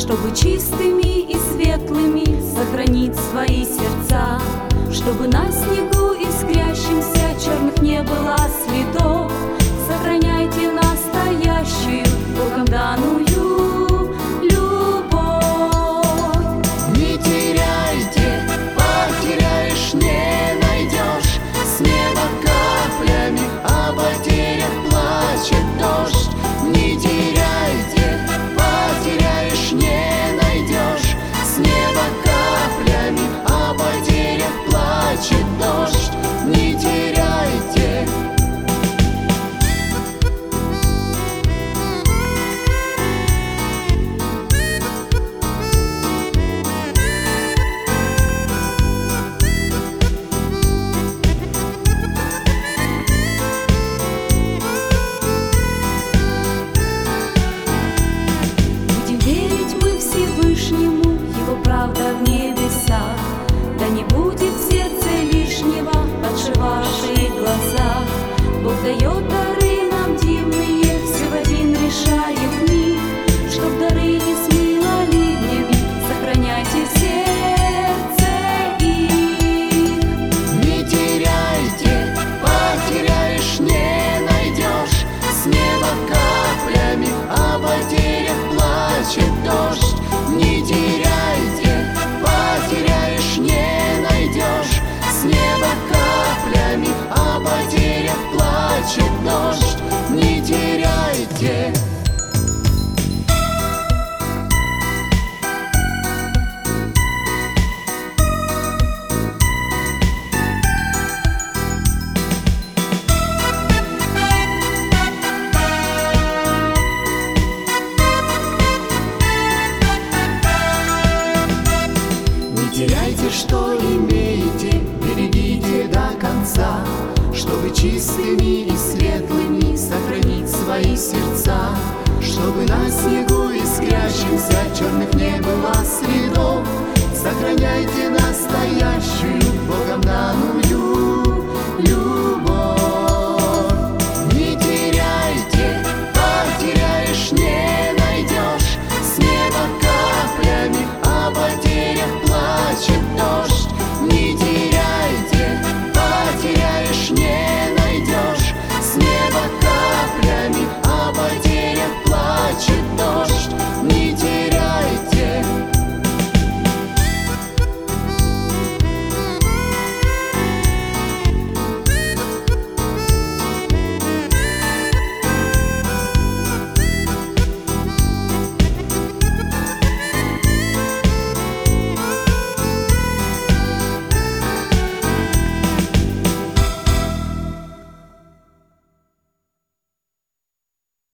чтобы чистыми и светлыми сохранить свои сердца, чтобы на снегу искрящемся черных не было следов. Сохраняйте настоящую, Богом данную любовь. Не теряйте, потеряешь, не найдешь. С неба каплями о потерях плачет дождь. Не теряйте, потеряешь, не найдешь. С неба каплями о потерях плачет дождь. Не теряйте. Будем верить мы Всевышнему, Его правда в небесах. Да не будет в сердце лишнего подшивавших глазах. Бог дает дары нам дивные, все в один решает миг. Чтоб дары не смыло ливнями, сохраняйте в сердце их. Не теряйте, потеряешь, не найдешь. С неба каплями о потерях плачет дождь. Не теряйте, потеряешь, не найдешь. С неба каплями о потерях плачет дождь. Не теряйте. Не теряйте, что имеете, берегите до конца, чтобы чистыми и светлыми сохранить свои сердца, чтобы на снегу искрящемся черных не было следов. Сохраняйте настоящую, Богом данную любовь.